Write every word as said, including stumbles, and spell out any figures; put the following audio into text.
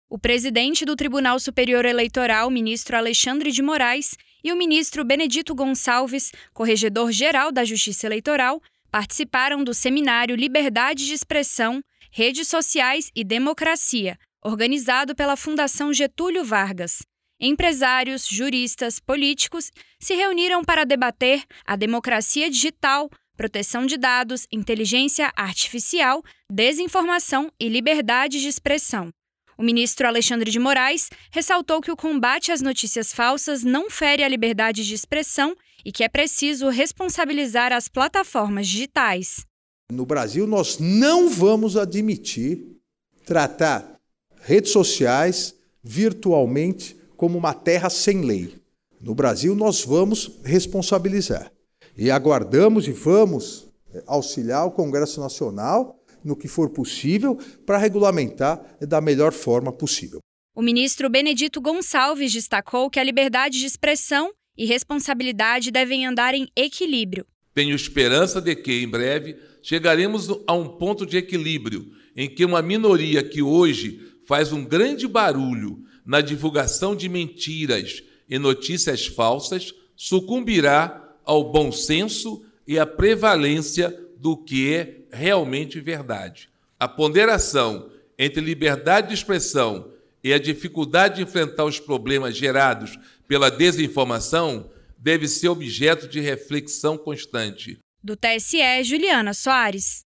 O presidente do Tribunal Superior Eleitoral, ministro Alexandre de Moraes, e o ministro Benedito Gonçalves, corregedor-geral da Justiça Eleitoral, participaram do seminário Liberdade de Expressão, Redes Sociais e Democracia, organizado pela Fundação Getúlio Vargas. Empresários, juristas, políticos se reuniram para debater a democracia digital, proteção de dados, inteligência artificial, desinformação e liberdade de expressão. O ministro Alexandre de Moraes ressaltou que o combate às notícias falsas não fere a liberdade de expressão e que é preciso responsabilizar as plataformas digitais. No Brasil, nós não vamos admitir tratar redes sociais virtualmente como uma terra sem lei. No Brasil, nós vamos responsabilizar. E aguardamos e vamos auxiliar o Congresso Nacional no que for possível para regulamentar da melhor forma possível. O ministro Benedito Gonçalves destacou que a liberdade de expressão e responsabilidade devem andar em equilíbrio. Tenho esperança de que, em breve, chegaremos a um ponto de equilíbrio em que uma minoria que hoje faz um grande barulho na divulgação de mentiras e notícias falsas sucumbirá ao bom senso e à prevalência do que é realmente verdade. A ponderação entre liberdade de expressão e a dificuldade de enfrentar os problemas gerados pela desinformação deve ser objeto de reflexão constante. Do T S E, Juliana Soares.